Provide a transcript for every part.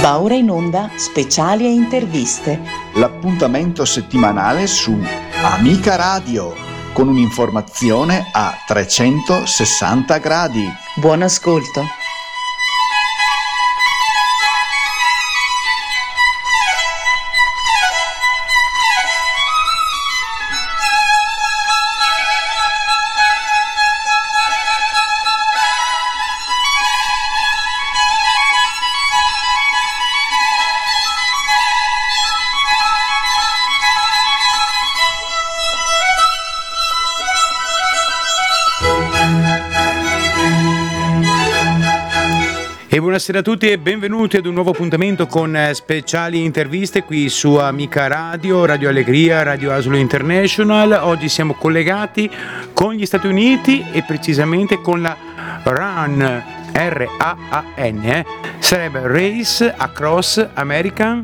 Va ora in onda Speciali e interviste. L'appuntamento settimanale su Amica Radio, con un'informazione a 360 gradi. Buon ascolto. E buonasera a tutti e benvenuti ad un nuovo appuntamento con speciali interviste qui su Amica Radio, Radio Allegria, Radio Asolo International. Oggi siamo collegati con gli Stati Uniti e precisamente con la RAN, R-A-A-N, sarebbe Race Across American.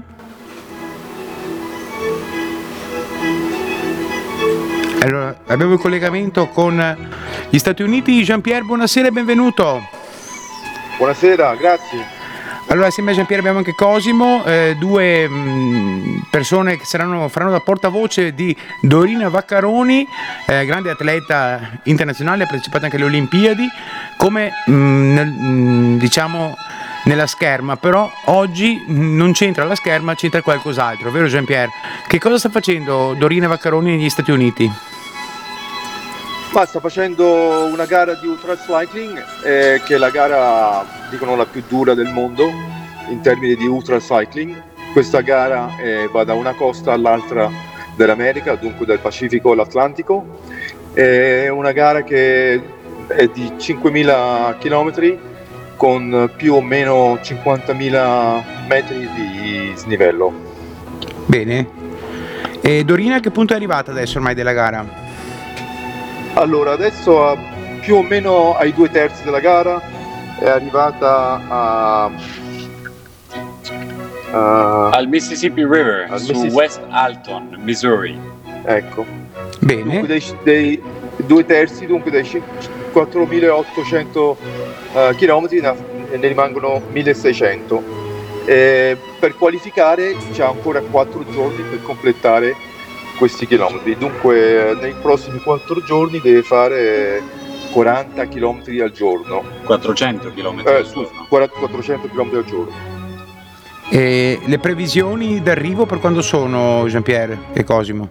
Allora, abbiamo il collegamento con gli Stati Uniti. Jean-Pierre, buonasera e benvenuto. Buonasera, grazie. Allora, assieme a Jean-Pierre abbiamo anche Cosimo, due persone che faranno da portavoce di Dorina Vaccaroni, grande atleta internazionale, ha partecipato anche alle Olimpiadi, come diciamo nella scherma, però oggi non c'entra la scherma, c'entra qualcos'altro, vero Jean-Pierre? Che cosa sta facendo Dorina Vaccaroni negli Stati Uniti? Ma sta facendo una gara di ultracycling, che è la gara, dicono, la più dura del mondo in termini di ultracycling. Questa gara va da una costa all'altra dell'America, dunque dal Pacifico all'Atlantico. È una gara che è di 5.000 km con più o meno 50.000 metri di snivello. Bene. E Dorina a che punto è arrivata adesso ormai della gara? Allora, adesso più o meno ai 2/3 della gara, è arrivata al Mississippi River, West Alton, Missouri. Ecco. Bene. Dunque dei 2/3, dunque dei 4.800 km ne rimangono 1.600. Per qualificare c'è ancora 4 giorni per completare questi chilometri, dunque nei prossimi 4 giorni deve fare 40 km al giorno. 400 km al giorno. 400 km al giorno. E le previsioni d'arrivo per quando sono, Jean-Pierre e Cosimo?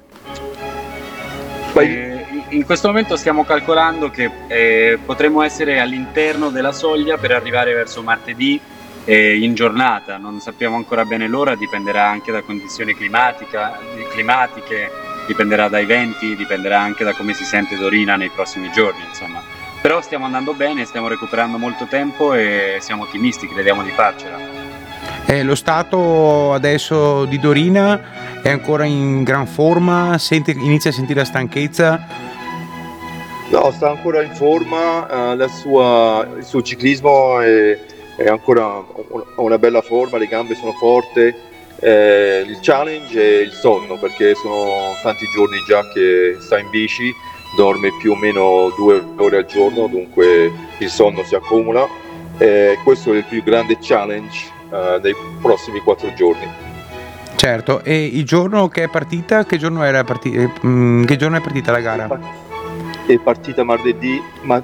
In questo momento stiamo calcolando che potremo essere all'interno della soglia per arrivare verso martedì in giornata. Non sappiamo ancora bene l'ora, dipenderà anche da condizioni climatiche, dipenderà dai venti, dipenderà anche da come si sente Dorina nei prossimi giorni, insomma. Però stiamo andando bene, stiamo recuperando molto tempo e siamo ottimisti, crediamo di farcela. Lo stato adesso di Dorina è ancora in gran forma? Inizia a sentire la stanchezza? No, sta ancora in forma, il suo ciclismo è ancora una bella forma, le gambe sono forti. Il challenge è il sonno, perché sono tanti giorni già che sta in bici, dorme più o meno 2 ore al giorno, dunque il sonno si accumula. Questo è il più grande challenge dei prossimi 4 giorni. Certo, e il giorno che è partita, che giorno è partita la gara? È partita martedì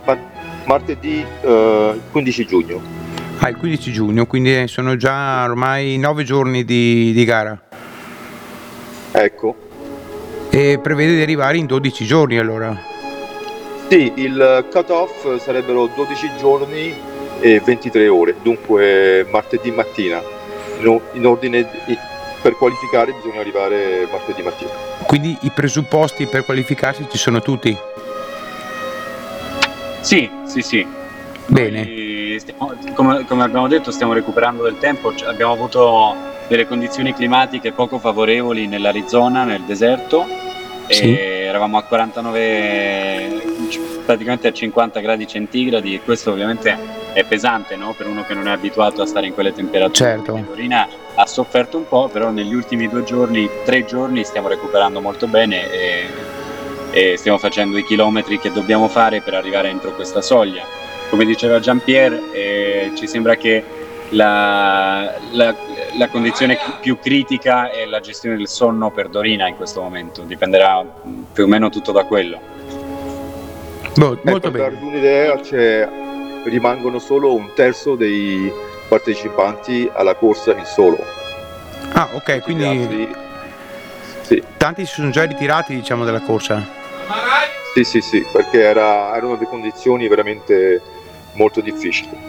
15 giugno. Il 15 giugno, quindi sono già ormai 9 giorni di gara. Ecco. E prevede di arrivare in 12 giorni allora? Sì, il cut-off sarebbero 12 giorni e 23 ore, dunque martedì mattina. In ordine per qualificare bisogna arrivare martedì mattina. Quindi i presupposti per qualificarsi ci sono tutti? Sì. Bene. Come abbiamo detto, stiamo recuperando del tempo, abbiamo avuto delle condizioni climatiche poco favorevoli nell'Arizona, nel deserto, sì. E eravamo a 49, praticamente a 50 gradi centigradi, e questo ovviamente è pesante, no? Per uno che non è abituato a stare in quelle temperature. Certo. Dorina ha sofferto un po', però negli ultimi 3 giorni stiamo recuperando molto bene e stiamo facendo i chilometri che dobbiamo fare per arrivare entro questa soglia. Come diceva Jean-Pierre, ci sembra che la condizione più critica è la gestione del sonno per Dorina in questo momento, dipenderà più o meno tutto da quello. Molto per darvi bene. un'idea, rimangono solo un terzo dei partecipanti alla corsa in solo. Ah, ok, Gli quindi altri- sì. tanti si sono già ritirati, diciamo, dalla corsa. Sì, perché erano delle condizioni veramente molto difficili.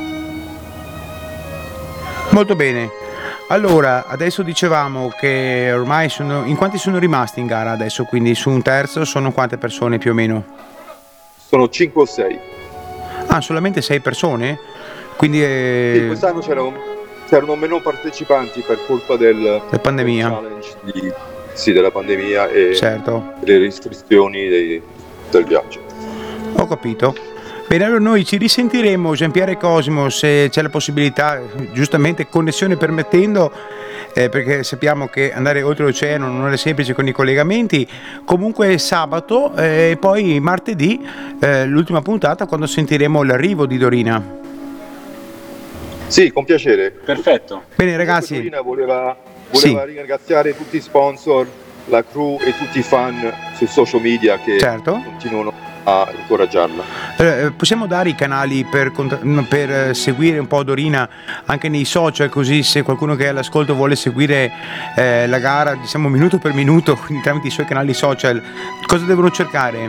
Molto bene. Allora, adesso dicevamo che ormai in quanti sono rimasti in gara adesso? Quindi su un terzo sono quante persone più o meno? Sono 5 o 6. Ah, solamente 6 persone? Quindi Sì, quest'anno c'erano meno partecipanti per colpa del pandemia. challenge della pandemia e Certo, delle restrizioni del viaggio. ho capito. Bene, allora noi ci risentiremo, Giampiero e Cosimo, se c'è la possibilità, giustamente connessione permettendo, perché sappiamo che andare oltre l'oceano non è semplice con i collegamenti. Comunque sabato e poi martedì l'ultima puntata, quando sentiremo l'arrivo di Dorina. Sì, con piacere. Bene Comunque ragazzi, Dorina voleva Sì. ringraziare tutti i sponsor, la crew e tutti i fan su social media che certo. continuano a incoraggiarla. Possiamo dare i canali per seguire un po' Dorina anche nei social, così se qualcuno che è all'ascolto vuole seguire la gara, diciamo minuto per minuto, quindi tramite i suoi canali social, cosa devono cercare?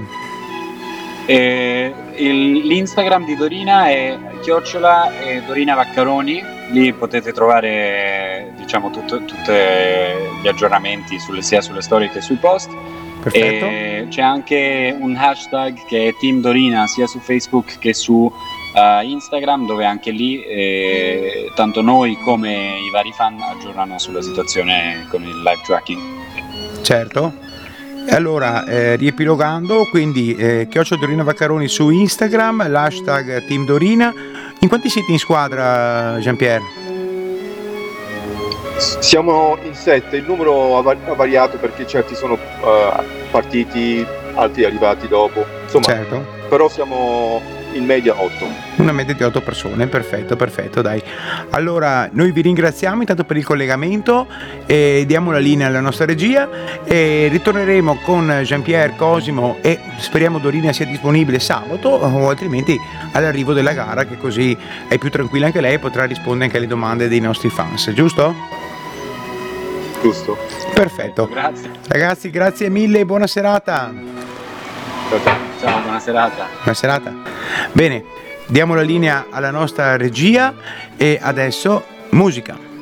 L'Instagram di Dorina è @Dorina Vaccaroni, lì potete trovare diciamo tutti gli aggiornamenti sia sulle storie che sui post. Perfetto. E c'è anche un hashtag che è Team Dorina sia su Facebook che su Instagram, dove anche lì tanto noi come i vari fan aggiornano sulla situazione con il live tracking. Certo. E allora, riepilogando, quindi @Dorina Vaccaroni su Instagram, l'hashtag Team Dorina. In quanti siete in squadra, Jean-Pierre? Siamo in 7, il numero ha variato perché certi sono partiti, altri arrivati dopo, insomma, Certo. però siamo in media 8. Una media di 8 persone, perfetto, dai. Allora, noi vi ringraziamo intanto per il collegamento e diamo la linea alla nostra regia e ritorneremo con Jean-Pierre, Cosimo e speriamo Dorina sia disponibile sabato o altrimenti all'arrivo della gara, che così è più tranquilla anche lei e potrà rispondere anche alle domande dei nostri fans, giusto? Giusto. Perfetto. Grazie. Ragazzi, grazie mille e buona serata. Ciao, buona serata. Buona serata. Bene, diamo la linea alla nostra regia e adesso musica.